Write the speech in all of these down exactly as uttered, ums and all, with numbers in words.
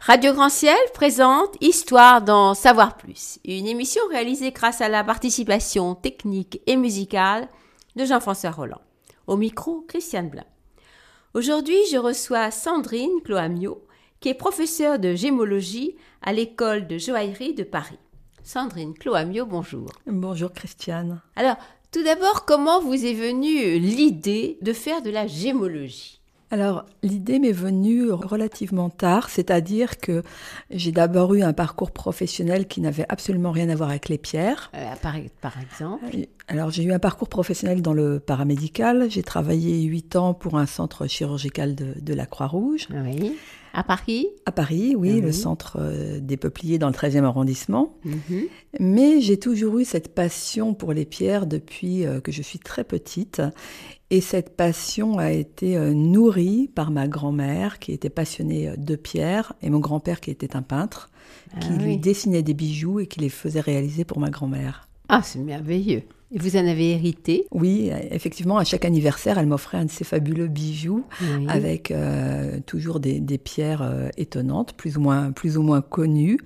Radio Grand Ciel présente Histoire d'en savoir plus, une émission réalisée grâce à la participation technique et musicale de Jean-François Roland. Au micro, Christiane Blin. Aujourd'hui, je reçois Sandrine Cloamio, qui est professeure de gémologie à l'école de joaillerie de Paris. Sandrine Cloamio, bonjour. Bonjour Christiane. Alors, tout d'abord, comment vous est venue l'idée de faire de la gémologie ? Alors, l'idée m'est venue relativement tard, c'est-à-dire que j'ai d'abord eu un parcours professionnel qui n'avait absolument rien à voir avec les pierres. Euh, par, par exemple Alors, j'ai eu un parcours professionnel dans le paramédical. J'ai travaillé huit ans pour un centre chirurgical de, de la Croix-Rouge. Oui. À Paris ? À Paris, oui, oui. Le centre euh, des Peupliers dans le treizième arrondissement. Mm-hmm. Mais j'ai toujours eu cette passion pour les pierres depuis euh, que je suis très petite. Et cette passion a été euh, nourrie par ma grand-mère qui était passionnée de pierres et mon grand-père qui était un peintre, ah, qui oui. lui dessinait des bijoux et qui les faisait réaliser pour ma grand-mère. Ah, c'est merveilleux. Et vous en avez hérité ? Oui, effectivement, à chaque anniversaire, elle m'offrait un de ces fabuleux bijoux oui. avec euh, toujours des, des pierres euh, étonnantes, plus ou moins, plus ou moins connues.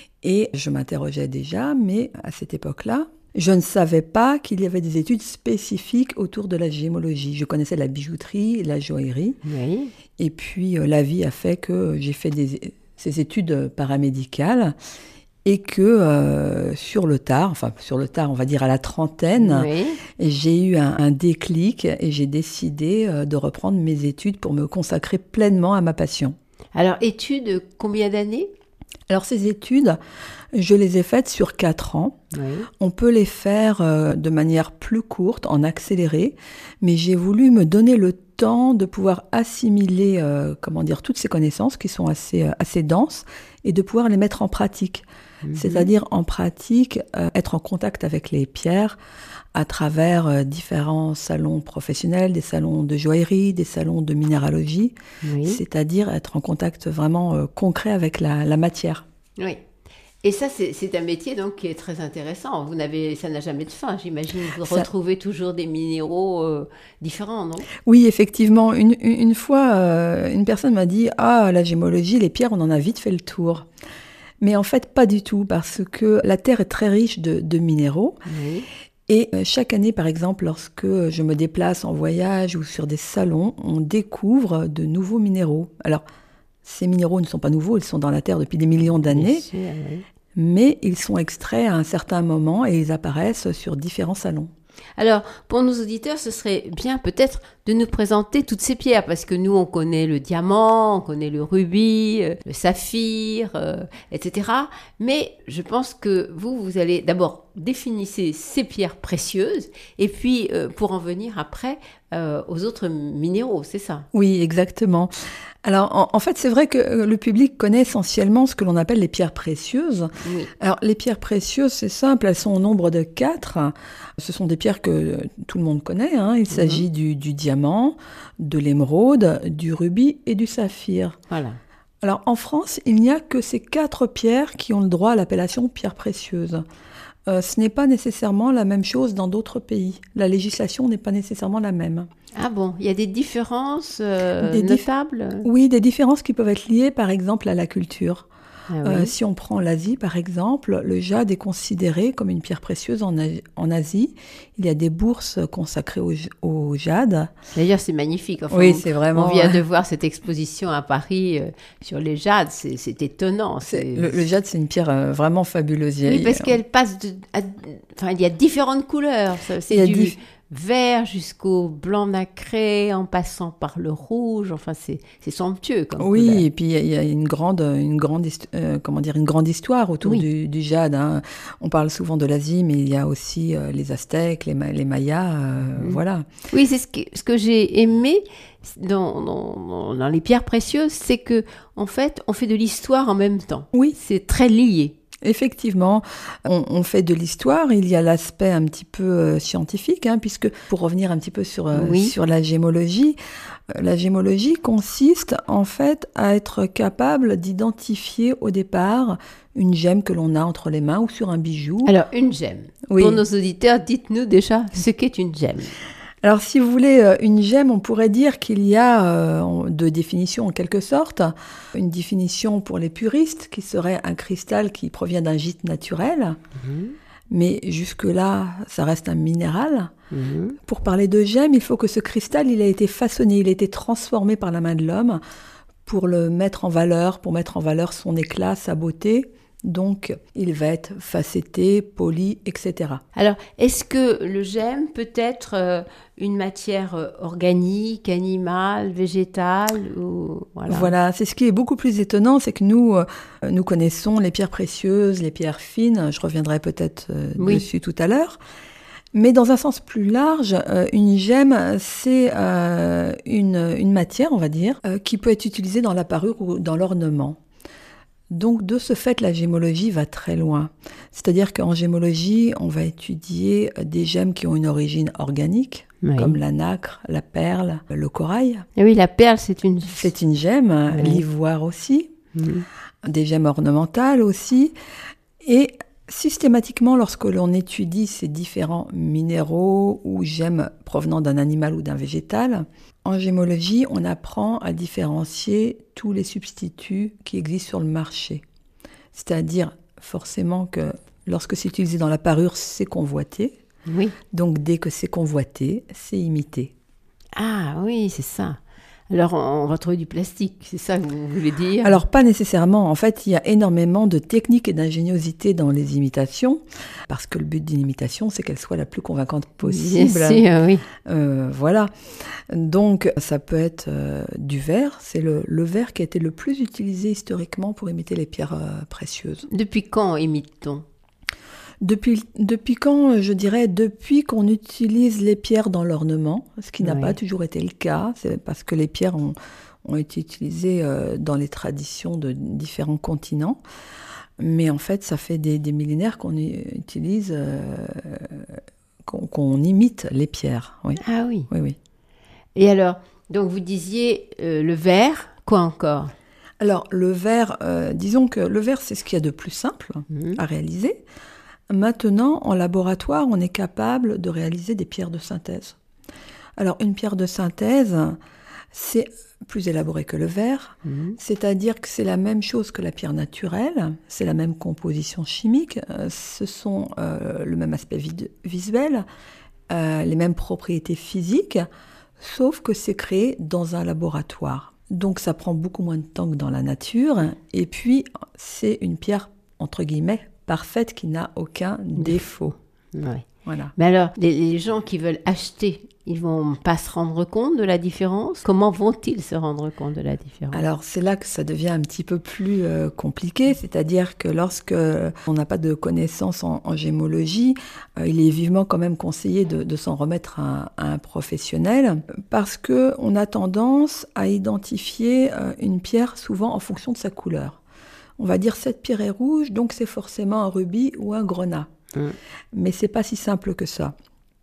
Et je m'interrogeais déjà, mais à cette époque-là, je ne savais pas qu'il y avait des études spécifiques autour de la gémologie. Je connaissais la bijouterie, la joaillerie. Oui. Et puis, euh, la vie a fait que j'ai fait des, ces études paramédicales et que euh, sur le tard, enfin sur le tard, on va dire à la trentaine, oui. j'ai eu un, un déclic et j'ai décidé euh, de reprendre mes études pour me consacrer pleinement à ma passion. Alors, études, combien d'années ? Alors, ces études, je les ai faites sur quatre ans. Oui. On peut les faire euh, de manière plus courte, en accéléré, mais j'ai voulu me donner le temps de pouvoir assimiler, euh, comment dire, toutes ces connaissances qui sont assez, euh, assez denses et de pouvoir les mettre en pratique. Mm-hmm. C'est-à-dire en pratique, euh, être en contact avec les pierres à travers euh, différents salons professionnels, des salons de joaillerie, des salons de minéralogie, oui. C'est-à-dire être en contact vraiment euh, concret avec la, la matière. Oui. Et ça, c'est, c'est un métier donc qui est très intéressant. Vous n'avez, ça n'a jamais de fin, j'imagine. Vous ça... retrouvez toujours des minéraux euh, différents, non ? Oui, effectivement. Une, une fois, euh, une personne m'a dit « Ah, la gémologie, les pierres, on en a vite fait le tour ». Mais en fait, pas du tout, parce que la Terre est très riche de, de minéraux. Oui. Et chaque année, par exemple, lorsque je me déplace en voyage ou sur des salons, on découvre de nouveaux minéraux. Alors, ces minéraux ne sont pas nouveaux, ils sont dans la Terre depuis des millions d'années, sûr, oui. Mais ils sont extraits à un certain moment et ils apparaissent sur différents salons. Alors, pour nos auditeurs, ce serait bien peut-être de nous présenter toutes ces pierres, parce que nous, on connaît le diamant, on connaît le rubis, euh, le saphir, euh, et cetera. Mais je pense que vous, vous allez d'abord définir ces pierres précieuses, et puis euh, pour en venir après euh, aux autres minéraux, c'est ça ? Oui, exactement. Alors, en, en fait, c'est vrai que le public connaît essentiellement ce que l'on appelle les pierres précieuses. Oui. Alors, les pierres précieuses, c'est simple, elles sont au nombre de quatre. Ce sont des pierres que tout le monde connaît. Hein. Il mmh. s'agit du, du diamant, de l'émeraude, du rubis et du saphir. Voilà. Alors, en France, il n'y a que ces quatre pierres qui ont le droit à l'appellation pierres précieuses. Euh, ce n'est pas nécessairement la même chose dans d'autres pays. La législation n'est pas nécessairement la même. Ah bon, il y a des différences euh, des notables dif- Oui, des différences qui peuvent être liées, par exemple, à la culture. Ah oui. euh, si on prend l'Asie, par exemple, le jade est considéré comme une pierre précieuse en, en Asie. Il y a des bourses consacrées au, au jade. D'ailleurs, c'est magnifique. Enfin, oui, on, c'est vraiment... On vient de voir cette exposition à Paris euh, sur les jades. C'est, c'est étonnant. C'est, le, le jade, c'est une pierre euh, vraiment fabuleuse. Oui, parce qu'elle passe de... À, enfin, il y a différentes couleurs. Ça, c'est du... Dif- vert jusqu'au blanc nacré, en passant par le rouge. Enfin, c'est, c'est somptueux comme Oui, couleur. Et puis il y a une grande, une grande, euh, comment dire, une grande histoire autour oui. du, du jade. Hein. On parle souvent de l'Asie, mais il y a aussi euh, les Aztèques, les, les Mayas, euh, mmh. voilà. Oui, c'est ce que, ce que j'ai aimé dans, dans, dans les pierres précieuses, c'est que en fait, on fait de l'histoire en même temps. Oui, c'est très lié. Effectivement, on, on fait de l'histoire, il y a l'aspect un petit peu euh, scientifique, hein, puisque pour revenir un petit peu sur, euh, oui. sur la gémologie, euh, la gémologie consiste en fait à être capable d'identifier au départ une gemme que l'on a entre les mains ou sur un bijou. Alors, une gemme. Oui. Pour nos auditeurs, dites-nous déjà ce qu'est une gemme. Alors, si vous voulez une gemme, on pourrait dire qu'il y a euh, deux définitions en quelque sorte. Une définition pour les puristes, qui serait un cristal qui provient d'un gîte naturel. Mmh. Mais jusque-là, ça reste un minéral. Mmh. Pour parler de gemme, il faut que ce cristal, il a été façonné, il a été transformé par la main de l'homme pour le mettre en valeur, pour mettre en valeur son éclat, sa beauté. Donc, il va être facetté, poli, et cetera. Alors, est-ce que le gemme peut être euh, une matière euh, organique, animale, végétale ou... Voilà. Voilà, c'est ce qui est beaucoup plus étonnant, c'est que nous, euh, nous connaissons les pierres précieuses, les pierres fines, je reviendrai peut-être euh, oui. dessus tout à l'heure. Mais dans un sens plus large, euh, une gemme, c'est euh, une, une matière, on va dire, euh, qui peut être utilisée dans la parure ou dans l'ornement. Donc, de ce fait, la gémologie va très loin. C'est-à-dire qu'en gémologie, on va étudier des gemmes qui ont une origine organique, oui. comme la nacre, la perle, le corail. Et oui, la perle, c'est une... C'est une gemme, oui. l'ivoire aussi, oui. des gemmes ornementales aussi. Et systématiquement, lorsque l'on étudie ces différents minéraux ou gemmes provenant d'un animal ou d'un végétal, en gémologie, on apprend à différencier tous les substituts qui existent sur le marché. C'est-à-dire, forcément, que lorsque c'est utilisé dans la parure, c'est convoité. Oui. Donc, dès que c'est convoité, c'est imité. Ah oui, c'est ça. Alors, on va trouver du plastique, c'est ça que vous voulez dire? Alors, pas nécessairement. En fait, il y a énormément de techniques et d'ingéniosité dans les imitations, parce que le but d'une imitation, c'est qu'elle soit la plus convaincante possible. Bien sûr, oui. Euh, voilà. Donc, ça peut être euh, du verre. C'est le, le verre qui a été le plus utilisé historiquement pour imiter les pierres euh, précieuses. Depuis quand imite-t-on? Depuis, depuis quand, je dirais, depuis qu'on utilise les pierres dans l'ornement, ce qui n'a oui. pas toujours été le cas, c'est parce que les pierres ont, ont été utilisées euh, dans les traditions de différents continents. Mais en fait, ça fait des, des millénaires qu'on utilise, euh, qu'on, qu'on imite les pierres. Oui. Ah oui. Oui, oui. Et alors, donc vous disiez euh, le verre, quoi encore? Alors, le verre, euh, disons que le verre, c'est ce qu'il y a de plus simple mmh. à réaliser. Maintenant, en laboratoire, on est capable de réaliser des pierres de synthèse. Alors, une pierre de synthèse, c'est plus élaboré que le verre, mmh. c'est-à-dire que c'est la même chose que la pierre naturelle, c'est la même composition chimique, euh, ce sont euh, le même aspect vid- visuel, euh, les mêmes propriétés physiques, sauf que c'est créé dans un laboratoire. Donc, ça prend beaucoup moins de temps que dans la nature, et puis, c'est une pierre, entre guillemets, parfaite, qui n'a aucun défaut. Oui. Voilà. Mais alors, les, les gens qui veulent acheter, ils vont pas se rendre compte de la différence? Comment vont-ils se rendre compte de la différence? Alors, c'est là que ça devient un petit peu plus euh, compliqué, c'est-à-dire que lorsque on n'a pas de connaissances en, en gémologie, euh, il est vivement quand même conseillé de, de s'en remettre à, à un professionnel, parce qu'on a tendance à identifier euh, une pierre souvent en fonction de sa couleur. On va dire cette pierre est rouge, donc c'est forcément un rubis ou un grenat. Mmh. Mais c'est pas si simple que ça.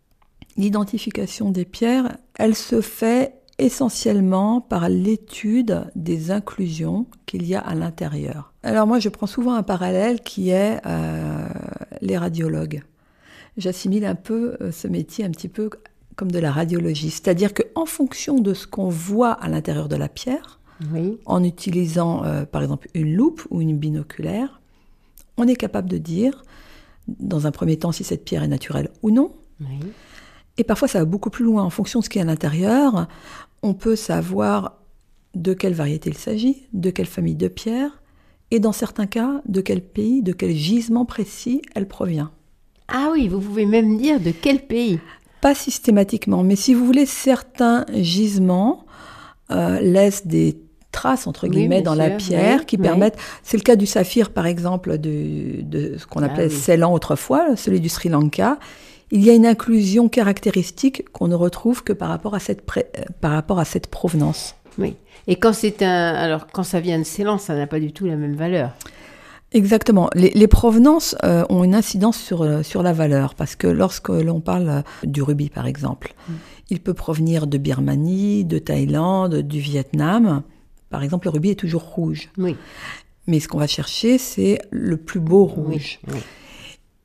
L'identification des pierres, elle se fait essentiellement par l'étude des inclusions qu'il y a à l'intérieur. Alors moi, je prends souvent un parallèle qui est euh, les radiologues. J'assimile un peu euh, ce métier un petit peu comme de la radiologie, c'est-à-dire qu'en fonction de ce qu'on voit à l'intérieur de la pierre, oui. en utilisant euh, par exemple une loupe ou une binoculaire, on est capable de dire, dans un premier temps, si cette pierre est naturelle ou non. Oui. Et parfois, ça va beaucoup plus loin. En fonction de ce qui est à l'intérieur, on peut savoir de quelle variété il s'agit, de quelle famille de pierres, et dans certains cas, de quel pays, de quel gisement précis elle provient. Ah oui, vous pouvez même dire de quel pays? Pas systématiquement, mais si vous voulez, certains gisements euh, laissent des traces, entre guillemets, oui, dans la pierre, oui, qui oui. permettent... C'est le cas du saphir, par exemple, de, de ce qu'on appelait ah, oui. Ceylan autrefois, celui du Sri Lanka. Il y a une inclusion caractéristique qu'on ne retrouve que par rapport à cette, pré... par rapport à cette provenance. Oui. Et quand c'est un... Alors, quand ça vient de Ceylan, ça n'a pas du tout la même valeur. Exactement. Les, les provenances euh, ont une incidence sur, euh, sur la valeur, parce que lorsque l'on parle euh, du rubis, par exemple, mm. il peut provenir de Birmanie, de Thaïlande, du Vietnam. Par exemple, le rubis est toujours rouge. Oui. Mais ce qu'on va chercher, c'est le plus beau rouge. Oui, oui.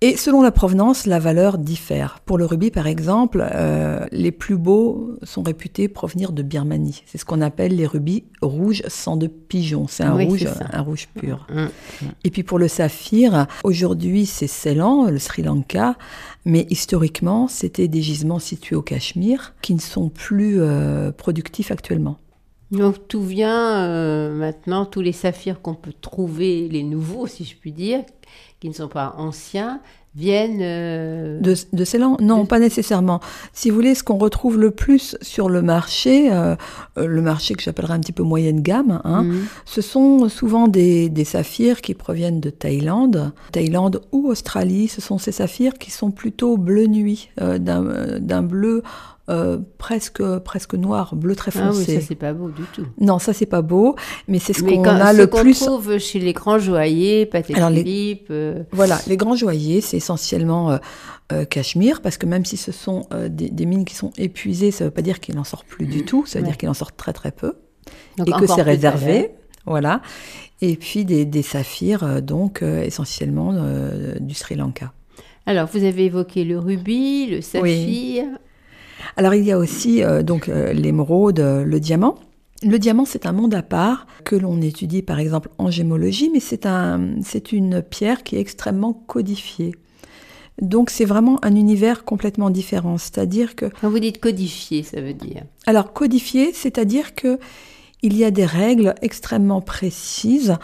Et selon la provenance, la valeur diffère. Pour le rubis, par exemple, euh, les plus beaux sont réputés provenir de Birmanie. C'est ce qu'on appelle les rubis rouges sang de pigeon. C'est un Oui, rouge, c'est ça. un rouge pur. Mmh. Et puis pour le saphir, aujourd'hui c'est Ceylan, le Sri Lanka, mais historiquement c'était des gisements situés au Cachemire qui ne sont plus euh, productifs actuellement. Donc tout vient euh, maintenant, tous les saphirs qu'on peut trouver, les nouveaux si je puis dire, qui ne sont pas anciens, viennent... Euh... De, de Ceylan ? Non, de... pas nécessairement. Si vous voulez, ce qu'on retrouve le plus sur le marché, euh, le marché que j'appellerais un petit peu moyenne gamme, hein, mmh. ce sont souvent des, des saphirs qui proviennent de Thaïlande, Thaïlande ou Australie. Ce sont ces saphirs qui sont plutôt bleu nuit, euh, d'un, d'un bleu... Euh, presque presque noir, bleu très foncé. Ah oui, ça c'est pas beau du tout. Non, ça c'est pas beau, mais c'est ce mais qu'on quand, a ce le qu'on plus. trouve chez les grands joailliers, Patek Philippe. Euh... Voilà, les grands joailliers, c'est essentiellement euh, euh, Cachemire, parce que même si ce sont euh, des, des mines qui sont épuisées, ça veut pas dire qu'il en sort plus mmh. du tout, ça veut ouais. dire qu'il en sort très très peu, donc et que c'est réservé, voilà. Et puis des, des saphirs, euh, donc euh, essentiellement euh, du Sri Lanka. Alors, vous avez évoqué le rubis, le saphir. Oui. Alors, il y a aussi euh, donc euh, l'émeraude, euh, le diamant. Le diamant, c'est un monde à part que l'on étudie, par exemple, en gémologie, mais c'est, un, c'est une pierre qui est extrêmement codifiée. Donc, c'est vraiment un univers complètement différent. C'est-à-dire que... Quand vous dites codifié, ça veut dire... Alors, codifié, c'est-à-dire que il y a des règles extrêmement précises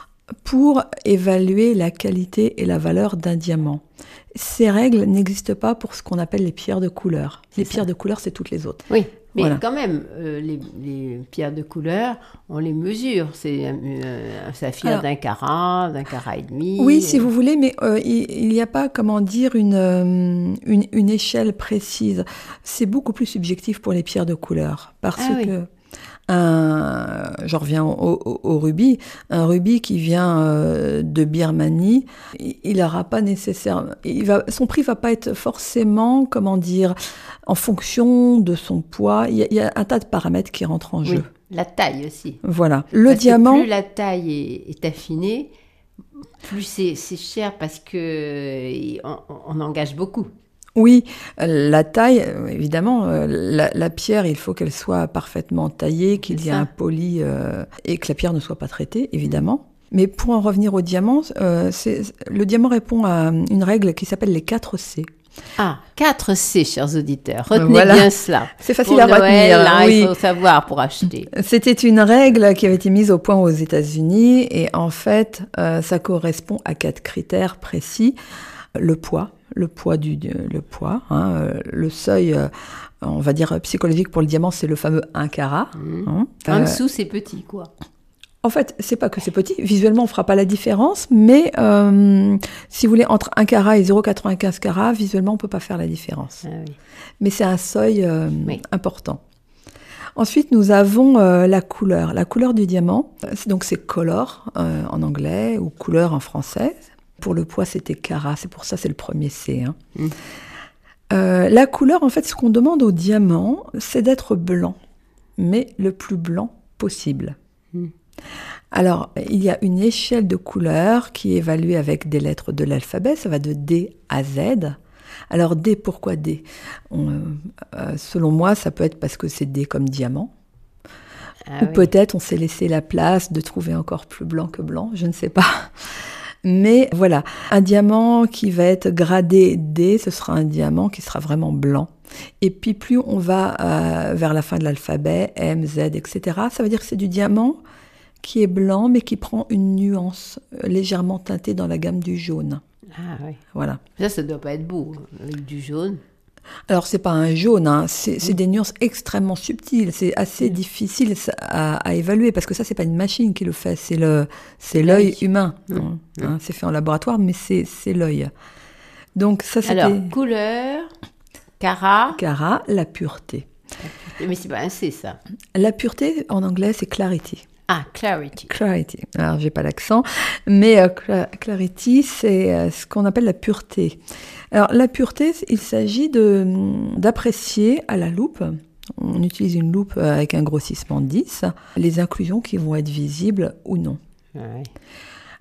pour évaluer la qualité et la valeur d'un diamant. Ces règles n'existent pas pour ce qu'on appelle les pierres de couleur. Les pierres de couleur, c'est toutes les autres. Oui, mais voilà. quand même, euh, les, les pierres de couleur, on les mesure. C'est euh, un saphir Alors, d'un carat, d'un carat et demi. Oui, euh... si vous voulez, mais euh, il n'y a pas, comment dire, une, euh, une, une échelle précise. C'est beaucoup plus subjectif pour les pierres de couleur. Parce ah, que... Oui. Un, je reviens au, au, au rubis, un rubis qui vient euh, de Birmanie, il n'aura pas nécessairement, il va, son prix va pas être forcément, comment dire, en fonction de son poids. Il y a, il y a un tas de paramètres qui rentrent en jeu. Oui, la taille aussi. Voilà. Le parce diamant. Que plus la taille est, est affinée, plus c'est, c'est cher parce que on, on engage beaucoup. Oui, la taille, évidemment, la, la pierre, il faut qu'elle soit parfaitement taillée, qu'il y ait un poli euh, et que la pierre ne soit pas traitée, évidemment. Mais pour en revenir au diamant, euh, c'est, le diamant répond à une règle qui s'appelle les quatre C. Ah, quatre C, chers auditeurs. Retenez voilà. bien cela. C'est facile pour à Noël, retenir. Là, oui. Il faut savoir pour acheter. C'était une règle qui avait été mise au point aux États-Unis et en fait, euh, ça correspond à quatre critères précis. Le poids. Le poids du le poids, hein, le seuil, euh, on va dire psychologique pour le diamant, c'est le fameux un carat. Mmh. Hein. En Euh, dessous, c'est petit, quoi. En fait, c'est pas que c'est petit. Visuellement, on fera pas la différence, mais euh, si vous voulez, entre un carat et zéro virgule quatre-vingt-quinze carats, visuellement, on peut pas faire la différence. Ah, oui. Mais c'est un seuil euh, oui. important. Ensuite, nous avons euh, la couleur. La couleur du diamant, donc c'est color euh, en anglais ou couleur en français. Pour le poids, c'était carat, c'est pour ça c'est le premier C. Hein. Mmh. Euh, la couleur, en fait, ce qu'on demande au diamant, c'est d'être blanc, mais le plus blanc possible. Mmh. Alors, il y a une échelle de couleurs qui est évaluée avec des lettres de l'alphabet, ça va de D à Z. Alors D, pourquoi D ? On, euh, Selon moi, ça peut être parce que c'est D comme diamant. Ah, Ou oui. peut-être on s'est laissé la place de trouver encore plus blanc que blanc, je ne sais pas. Mais voilà, un diamant qui va être gradé D, ce sera un diamant qui sera vraiment blanc. Et puis plus on va euh, vers la fin de l'alphabet, M, Z, et cetera, ça veut dire que c'est du diamant qui est blanc, mais qui prend une nuance euh, légèrement teintée dans la gamme du jaune. Ah oui. Voilà. Ça, ça doit pas être beau, avec du jaune. Alors, c'est pas un jaune, hein. c'est, c'est des nuances extrêmement subtiles. C'est assez mmh. difficile à, à évaluer parce que ça, c'est pas une machine qui le fait, c'est, le, c'est l'œil, l'œil humain. Mmh. Hein. Mmh. C'est fait en laboratoire, mais c'est, c'est l'œil. Donc, ça, c'était... Alors, couleur, carat... Carat, la pureté. Mais c'est pas un C, ça. La pureté, en anglais, c'est clarity. Ah, clarity. Clarity. Alors, j'ai pas l'accent, mais euh, cl- clarity, c'est euh, ce qu'on appelle la pureté. Alors, la pureté, il s'agit de, d'apprécier à la loupe, on utilise une loupe avec un grossissement de dix, les inclusions qui vont être visibles ou non. Ouais.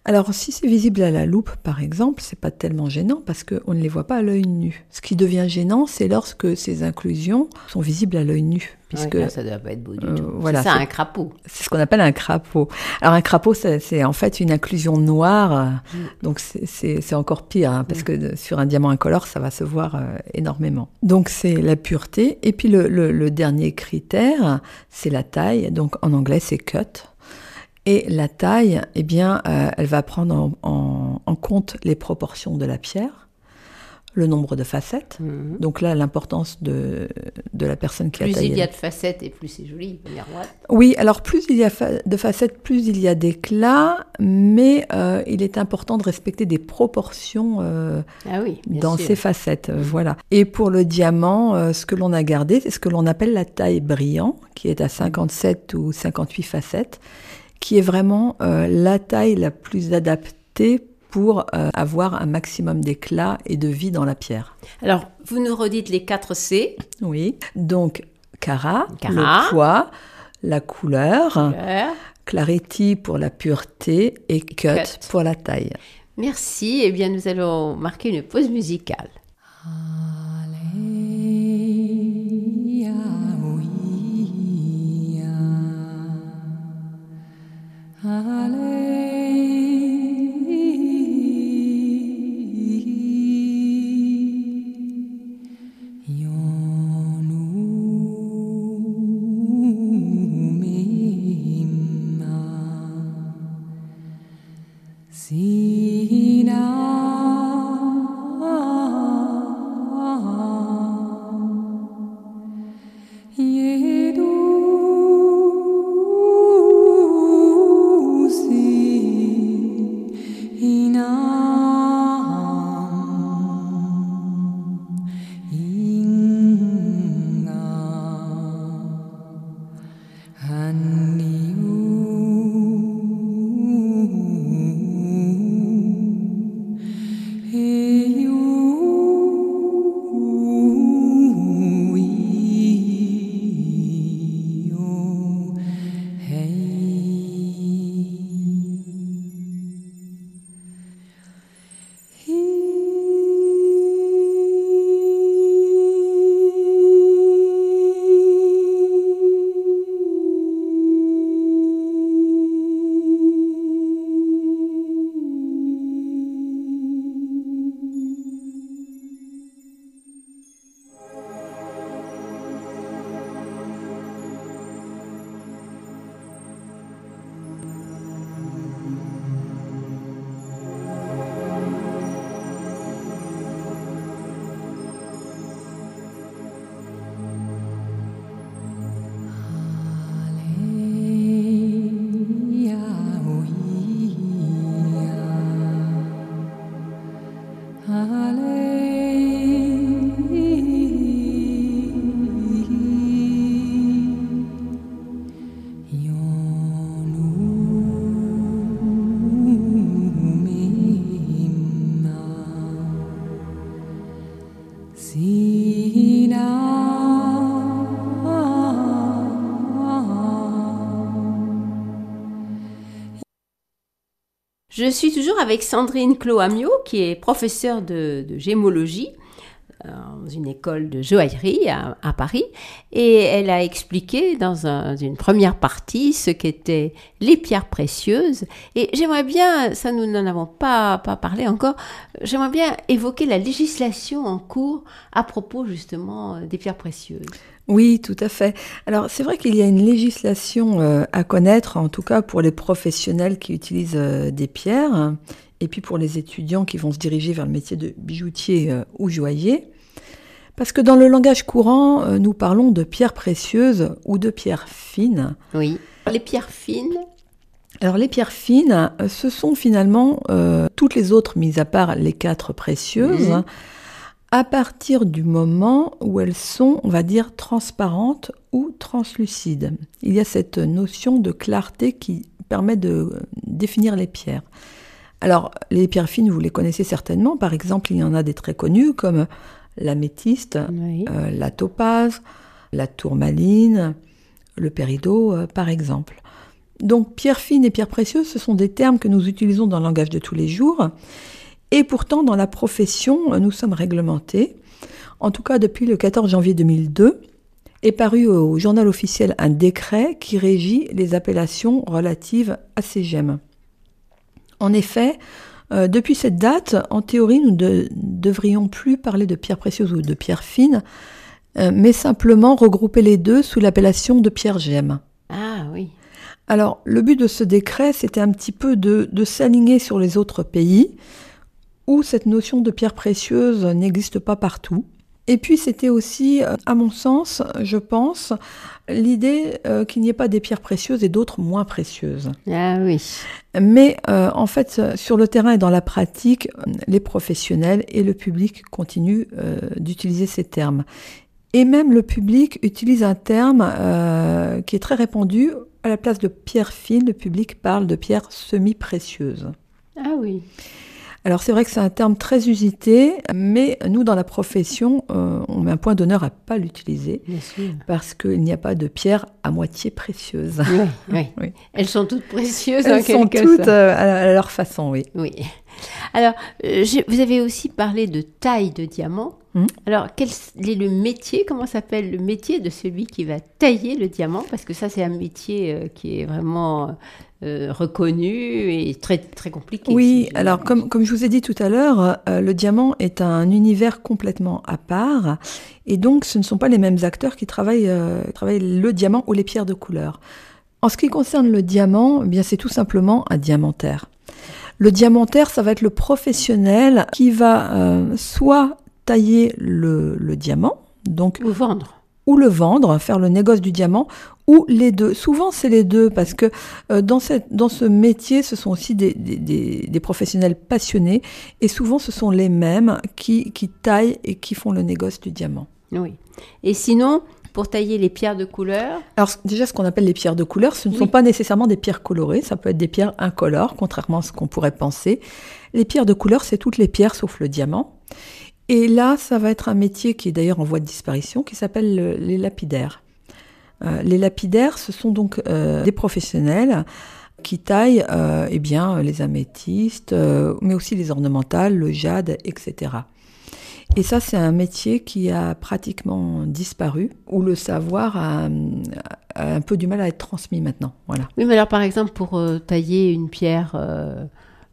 Alors, si c'est visible à la loupe, par exemple, c'est pas tellement gênant parce qu'on ne les voit pas à l'œil nu. Ce qui devient gênant, c'est lorsque ces inclusions sont visibles à l'œil nu. Puisque ouais, ça ne doit pas être beau du euh, tout. Voilà, c'est ça, c'est, un crapaud. C'est ce qu'on appelle un crapaud. Alors, un crapaud, c'est, c'est en fait une inclusion noire. Mm. Donc, c'est, c'est, c'est encore pire hein, parce mm. que sur un diamant incolore, ça va se voir euh, énormément. Donc, c'est la pureté. Et puis, le, le, le dernier critère, c'est la taille. Donc, en anglais, c'est cut. Et la taille, eh bien, euh, elle va prendre en, en, en compte les proportions de la pierre, le nombre de facettes. Mmh. Donc là, l'importance de, de la personne qui plus a taillé. Plus il y a de facettes et plus c'est joli, miroir. Oui, alors plus il y a fa- de facettes, plus il y a d'éclat, mais euh, il est important de respecter des proportions euh, ah oui, dans sûr. ces facettes. Mmh. Voilà. Et pour le diamant, euh, ce que l'on a gardé, c'est ce que l'on appelle la taille brillant, qui est à cinquante-sept ou cinquante-huit facettes, qui est vraiment euh, la taille la plus adaptée pour euh, avoir un maximum d'éclat et de vie dans la pierre. Alors, vous nous redites les quatre C. Oui, donc carat, carat. Le poids, la couleur, couleur, clarity pour la pureté et cut, cut pour la taille. Merci, eh bien nous allons marquer une pause musicale. Je suis toujours avec Sandrine Cloamio, qui est professeure de, de gémologie euh, dans une école de joaillerie à, à Paris. Et elle a expliqué dans un, une première partie ce qu'étaient les pierres précieuses. Et j'aimerais bien, ça nous n'en avons pas, pas parlé encore, j'aimerais bien évoquer la législation en cours à propos justement des pierres précieuses. Oui, tout à fait. Alors, c'est vrai qu'il y a une législation euh, à connaître, en tout cas pour les professionnels qui utilisent euh, des pierres, et puis pour les étudiants qui vont se diriger vers le métier de bijoutier euh, ou joaillier. Parce que dans le langage courant, euh, nous parlons de pierres précieuses ou de pierres fines. Oui. Les pierres fines. Alors, les pierres fines, euh, ce sont finalement euh, toutes les autres, mis à part les quatre précieuses, mmh. à partir du moment où elles sont, on va dire, transparentes ou translucides. Il y a cette notion de clarté qui permet de définir les pierres. Alors, les pierres fines, vous les connaissez certainement. Par exemple, il y en a des très connues comme l'améthyste, oui. euh, la topaze, la tourmaline, le péridot, euh, par exemple. Donc pierre fine et pierre précieuse, ce sont des termes que nous utilisons dans le langage de tous les jours. Et pourtant, dans la profession, nous sommes réglementés. En tout cas, depuis le quatorze janvier deux mille deux, est paru au journal officiel un décret qui régit les appellations relatives à ces gemmes. En effet, euh, depuis cette date, en théorie, nous ne devrions plus parler de pierre précieuse ou de pierre fine, euh, mais simplement regrouper les deux sous l'appellation de pierre gemme. Ah oui. Alors, le but de ce décret, c'était un petit peu de, de s'aligner sur les autres pays où cette notion de pierre précieuse n'existe pas partout. Et puis, c'était aussi, à mon sens, je pense, l'idée euh, qu'il n'y ait pas des pierres précieuses et d'autres moins précieuses. Ah oui. Mais euh, en fait, sur le terrain et dans la pratique, les professionnels et le public continuent euh, d'utiliser ces termes. Et même le public utilise un terme euh, qui est très répandu. À la place de pierre fine, le public parle de pierre semi-précieuse. Ah oui. Alors c'est vrai que c'est un terme très usité, mais nous dans la profession, euh, on met un point d'honneur à ne pas l'utiliser, Bien sûr. parce qu'il n'y a pas de pierre à moitié précieuse. Oui, oui. Oui. Elles sont toutes précieuses Elles en sont quelque toutes sorte. euh, à, à leur façon, oui. Oui. Alors, euh, j'ai- vous avez aussi parlé de taille de diamant. Hum. Alors, quel est le métier, comment s'appelle le métier de celui qui va tailler le diamant? Parce que ça, c'est un métier euh, qui est vraiment euh, reconnu et très, très compliqué. Oui, si je- alors comme, comme je vous ai dit tout à l'heure, euh, le diamant est un univers complètement à part, et donc ce ne sont pas les mêmes acteurs qui travaillent, euh, travaillent le diamant ou les pierres de couleur. En ce qui concerne le diamant, eh bien c'est tout simplement un diamantaire. Le diamantaire, ça va être le professionnel qui va euh, soit tailler le, le diamant, donc Ou vendre. ou le vendre, faire le négoce du diamant, ou les deux. Souvent, c'est les deux, parce que euh, dans, cette, dans ce métier, ce sont aussi des, des, des, des professionnels passionnés, et souvent, ce sont les mêmes qui, qui taillent et qui font le négoce du diamant. Oui. Et sinon, pour tailler les pierres de couleur, Alors, c- déjà, ce qu'on appelle les pierres de couleur, ce ne Oui. sont pas nécessairement des pierres colorées, ça peut être des pierres incolores, contrairement à ce qu'on pourrait penser. Les pierres de couleur, c'est toutes les pierres sauf le diamant. Et là, ça va être un métier qui est d'ailleurs en voie de disparition, qui s'appelle le- les lapidaires. Euh, les lapidaires, ce sont donc euh, des professionnels qui taillent euh, eh bien, les améthystes, euh, mais aussi les ornementales, le jade, et cetera. Et ça, c'est un métier qui a pratiquement disparu, où le savoir a, a un peu du mal à être transmis maintenant. Voilà. oui, mais alors par exemple, pour euh, tailler une pierre, euh,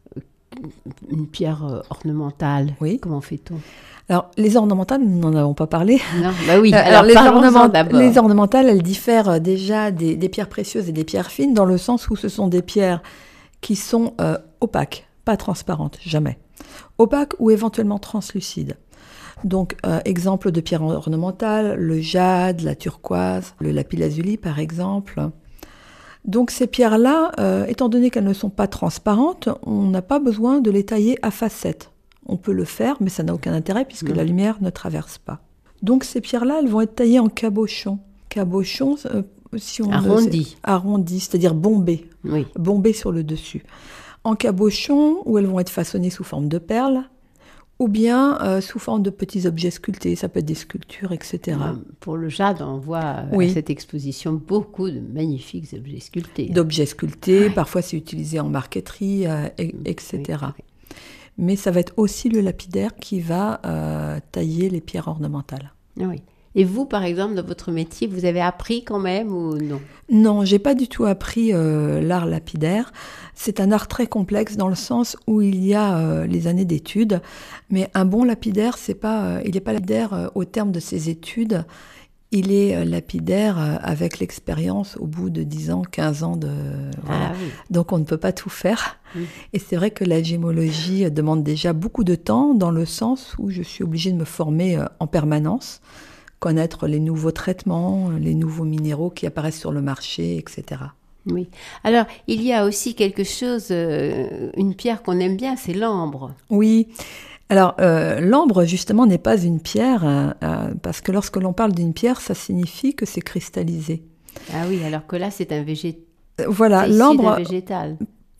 une pierre euh, ornementale, Oui. comment fait-on? Alors, les ornementales, nous n'en avons pas parlé. Non, bah oui. Euh, Alors, les, parlons-en ornement- d'abord. les ornementales, elles diffèrent euh, déjà des, des pierres précieuses et des pierres fines, dans le sens où ce sont des pierres qui sont euh, opaques, pas transparentes, jamais. Opaques ou éventuellement translucides. Donc, euh, exemple de pierres ornementales, le jade, la turquoise, le lapis-lazuli par exemple. Donc ces pierres-là, euh, étant donné qu'elles ne sont pas transparentes, on n'a pas besoin de les tailler à facettes. On peut le faire, mais ça n'a aucun intérêt puisque Non. la lumière ne traverse pas. Donc ces pierres-là, elles vont être taillées en cabochon. Cabochon, euh, si on Arrondi. arrondi, c'est-à-dire bombé, Oui. bombé sur le dessus. En cabochon, où elles vont être façonnées sous forme de perles, ou bien euh, sous forme de petits objets sculptés. Ça peut être des sculptures, et cetera. Euh, Pour le jade, on voit euh, Oui. à cette exposition beaucoup de magnifiques objets sculptés. D'objets sculptés, Ouais. parfois c'est utilisé en marqueterie, euh, et- Mm, etc. oui, oui. Mais ça va être aussi le lapidaire qui va euh, tailler les pierres ornementales. Ah oui. Et vous, par exemple, dans votre métier, vous avez appris quand même ou non? Non, j'ai pas du tout appris euh, l'art lapidaire. C'est un art très complexe dans le sens où il y a euh, les années d'études, mais un bon lapidaire, c'est pas, euh, il n'est pas lapidaire euh, au terme de ses études. Il est euh, lapidaire euh, avec l'expérience au bout de dix ans, quinze ans de voilà. Ah oui. Donc on ne peut pas tout faire. Mm. Et c'est vrai que la gémologie euh, demande déjà beaucoup de temps dans le sens où je suis obligée de me former euh, en permanence, connaître les nouveaux traitements, les nouveaux minéraux qui apparaissent sur le marché, et cetera. Oui. Alors, il y a aussi quelque chose, euh, une pierre qu'on aime bien, c'est l'ambre. Oui. Alors, euh, l'ambre, justement, n'est pas une pierre, hein, euh, parce que lorsque l'on parle d'une pierre, ça signifie que c'est cristallisé. Ah oui, alors que là, c'est un végétal. Euh, Voilà, C'est issu d'un l'ambre, végétal.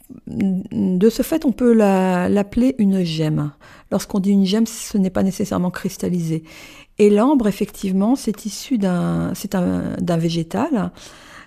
de ce fait, on peut la- l'appeler une gemme. Lorsqu'on dit une gemme, ce n'est pas nécessairement cristallisé. Et l'ambre, effectivement, c'est issu d'un, c'est un, d'un végétal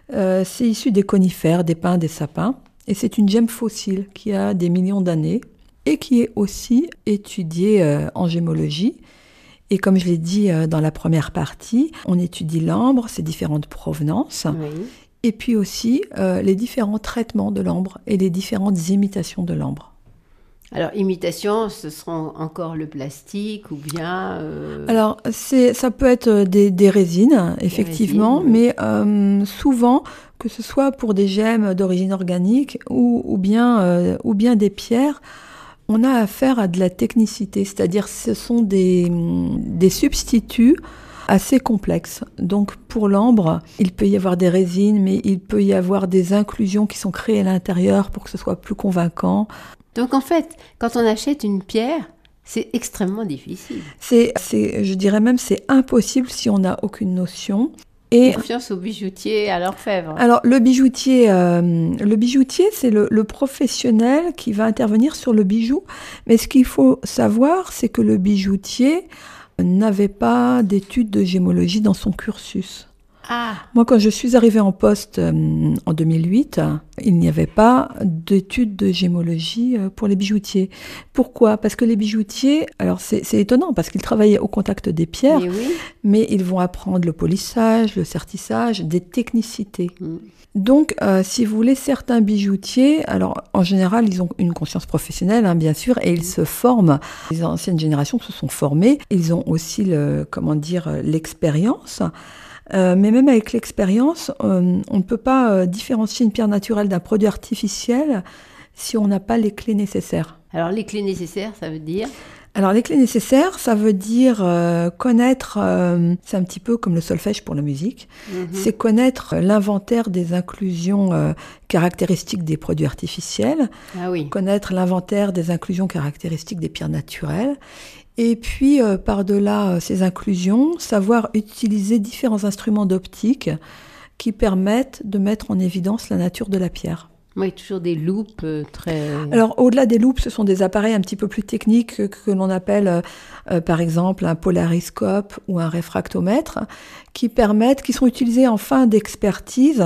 Euh, c'est issu des conifères, des pins, des sapins. Et c'est une gemme fossile qui a des millions d'années et qui est aussi étudiée euh, en gémologie. Et comme je l'ai dit euh, dans la première partie, on étudie l'ambre, ses différentes provenances, Oui. et puis aussi euh, les différents traitements de l'ambre et les différentes imitations de l'ambre. Alors, imitation, ce seront encore le plastique ou bien... euh, Alors, c'est, ça peut être des, des résines, effectivement, résines, oui. mais euh, souvent, que ce soit pour des gemmes d'origine organique ou, ou, bien, euh, ou bien des pierres, on a affaire à de la technicité, c'est-à-dire ce sont des, des substituts assez complexes. Donc pour l'ambre, il peut y avoir des résines, mais il peut y avoir des inclusions qui sont créées à l'intérieur pour que ce soit plus convaincant. Donc, en fait, quand on achète une pierre, c'est extrêmement difficile. C'est, c'est, je dirais même c'est impossible si on n'a aucune notion. Et Confiance aux bijoutiers, à l'orfèvre. alors le bijoutier, euh, le bijoutier, c'est le, le professionnel qui va intervenir sur le bijou. Mais ce qu'il faut savoir, c'est que le bijoutier n'avait pas d'études de gémologie dans son cursus. Ah, Moi, quand je suis arrivée en poste euh, en deux mille huit, il n'y avait pas d'études de gémologie euh, pour les bijoutiers. Pourquoi ? Parce que les bijoutiers, alors c'est, c'est étonnant, parce qu'ils travaillaient au contact des pierres, mais oui. mais ils vont apprendre le polissage, le sertissage, des technicités. Mm. Donc, euh, si vous voulez, certains bijoutiers, alors en général, ils ont une conscience professionnelle, hein, bien sûr, et ils se forment. Les anciennes générations se sont formées. Ils ont aussi, le, comment dire, l'expérience. Euh, mais même avec l'expérience, euh, on ne peut pas euh, différencier une pierre naturelle d'un produit artificiel si on n'a pas les clés nécessaires. Alors, les clés nécessaires, ça veut dire... Alors, les clés nécessaires, ça veut dire euh, connaître, euh, c'est un petit peu comme le solfège pour la musique, Mhm. c'est connaître l'inventaire des inclusions euh, caractéristiques des produits artificiels, Ah oui. connaître l'inventaire des inclusions caractéristiques des pierres naturelles, et puis euh, par-delà euh, ces inclusions, savoir utiliser différents instruments d'optique qui permettent de mettre en évidence la nature de la pierre. Oui, toujours des loupes euh, très... Alors, au-delà des loupes, ce sont des appareils un petit peu plus techniques que, que l'on appelle, euh, euh, par exemple, un polariscope ou un réfractomètre, qui permettent, qui sont utilisés en fin d'expertise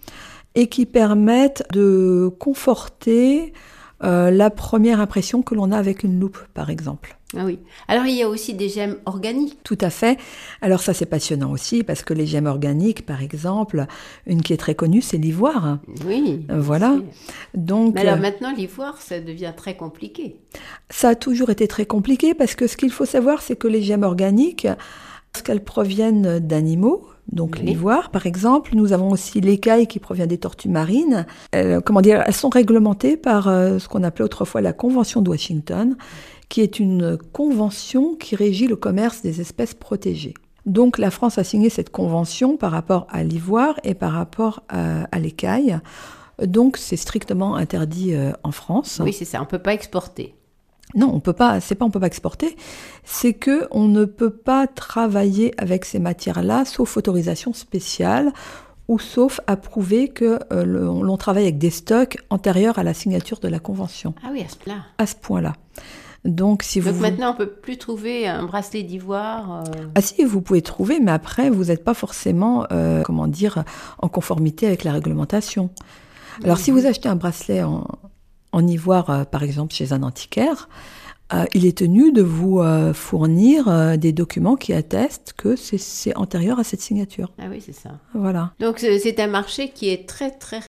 et qui permettent de conforter euh, la première impression que l'on a avec une loupe, par exemple. Ah oui. Alors, il y a aussi des gemmes organiques. Tout à fait. Alors ça, c'est passionnant aussi, parce que les gemmes organiques, par exemple, une qui est très connue, c'est l'ivoire. Oui. Euh, voilà. Donc, Mais alors euh, maintenant, l'ivoire, ça devient très compliqué. ça a toujours été très compliqué, parce que ce qu'il faut savoir, c'est que les gemmes organiques, lorsqu'elles proviennent d'animaux, donc Oui. l'ivoire, par exemple, nous avons aussi l'écaille qui provient des tortues marines. Elles, comment dire, elles sont réglementées par euh, ce qu'on appelait autrefois la Convention de Washington, qui est une convention qui régit le commerce des espèces protégées. Donc la France a signé cette convention par rapport à l'ivoire et par rapport à, à l'écaille. Donc c'est strictement interdit euh, en France. Oui, c'est ça. On ne peut pas exporter. Non, on peut pas, c'est pas on peut pas exporter, c'est que on ne peut pas travailler avec ces matières-là sauf autorisation spéciale ou sauf à prouver que euh, le- l'on travaille avec des stocks antérieurs à la signature de la convention. Ah oui, à ce point-là. À ce point-là. Donc si Donc vous maintenant, on ne peut plus trouver un bracelet d'ivoire. euh, Ah si, vous pouvez trouver, mais après, vous n'êtes pas forcément, euh, comment dire, en conformité avec la réglementation. Alors, si vous achetez un bracelet en, en ivoire, euh, par exemple, chez un antiquaire, euh, il est tenu de vous euh, fournir euh, des documents qui attestent que c'est, c'est antérieur à cette signature. Ah oui, c'est ça. Voilà. Donc, c'est c'est un marché qui est très, très